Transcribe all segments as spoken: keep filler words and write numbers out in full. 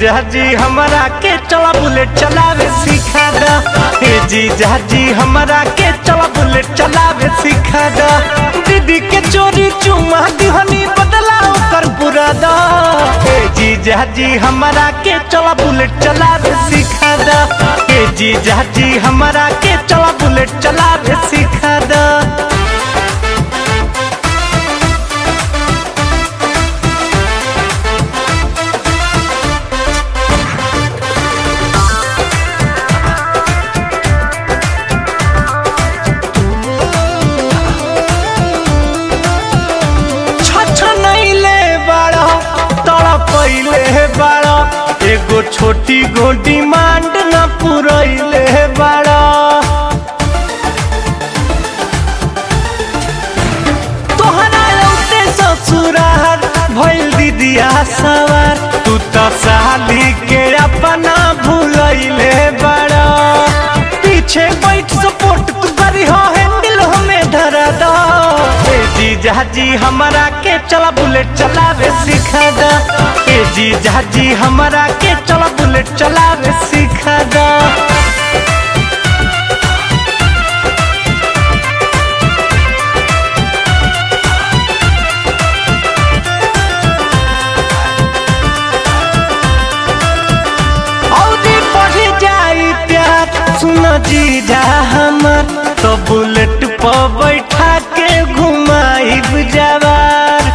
जीजा जी हमरा के चला बुलेट चलावे सिखा दा। ए जीजा जी हमरा के चला बुलेट चलावे सिखा दा। दीदी के चोरी चुमा दिहनी बदला ओकर पूरा दा। ए जीजा जी हमरा के चला बुलेट चलावे सिखा दा। ए जीजा जी हमरा के चला बुलेट चलावे सिखा दा। पहिले बाड़ा एगो छोटी गो डिमांड न पुरैले बाड़ा। तोहरा लौटे ससुरार भइल दीदिया सवार। तू तो साली के अपना भूलैले बाड़ा। पीछे बैठ सपोर्ट तू करी हो हैंडल हमें धरा दो। जीजा जी हमरा के चला बुलेट चलावे सिखा दा। ए जीजा जी हमरा के चला बुलेट चलावे सिखा दा। औरी बढ़ जाई प्यार सुन जीजा हमर तो बुलेट पर बैठा के घुमाई जवार।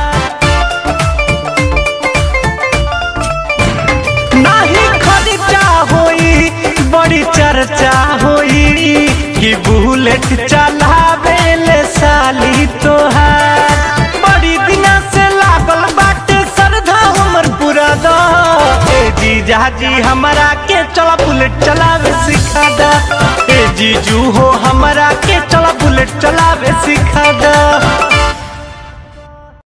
नाही खर्चा होई बड़ी चर्चा होई कि बुलेट चलावे ले साली तोहार। बड़ी दिना से लागल बाटे श्रद्धा हमर पूरा दा। ए जीजा जी हमरा के चला बुलेट चलावे सिखा दा। ए जीजू हो हमरा के चला बुलेट चलावे सिखा दा।